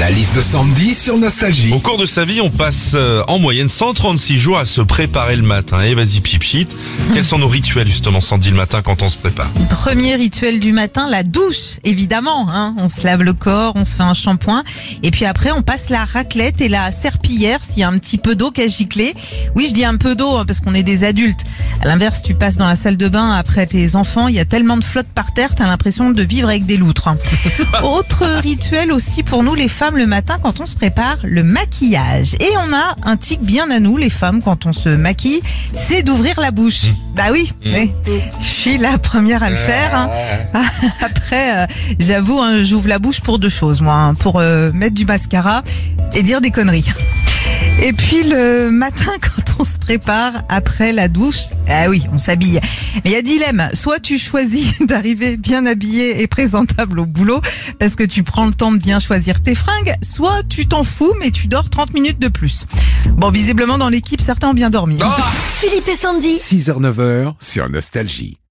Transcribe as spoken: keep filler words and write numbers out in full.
La liste de Sandy sur Nostalgie. Au cours de sa vie, on passe euh, en moyenne cent trente-six jours à se préparer le matin. Et vas-y, pipchit. Quels sont nos rituels justement, Sandy, le matin quand on se prépare? Premier rituel du matin, la douche, évidemment. Hein. On se lave le corps, on se fait un shampoing. Et puis après, on passe la raclette et la serpillière s'il y a un petit peu d'eau qui a giclé. Oui, je dis un peu d'eau hein, parce qu'on est des adultes. À l'inverse, tu passes dans la salle de bain après tes enfants, il y a tellement de flotte par terre, t'as l'impression de vivre avec des loutres. Hein. Autre rituel aussi pour nous les femmes le matin quand on se prépare, le maquillage. Et on a un tic bien à nous les femmes quand on se maquille, c'est d'ouvrir la bouche. Mmh. Bah oui, mmh. oui, je suis la première à le faire. Hein. Après, euh, j'avoue, hein, j'ouvre la bouche pour deux choses, moi, hein, pour euh, mettre du mascara et dire des conneries. Et puis le matin quand on se prépare après la douche, ah oui, on s'habille. Mais il y a dilemme, soit tu choisis d'arriver bien habillé et présentable au boulot parce que tu prends le temps de bien choisir tes fringues, soit tu t'en fous mais tu dors trente minutes de plus. Bon, visiblement dans l'équipe, certains ont bien dormi. Oh Philippe et Sandy. six heures neuf heures sur Nostalgie.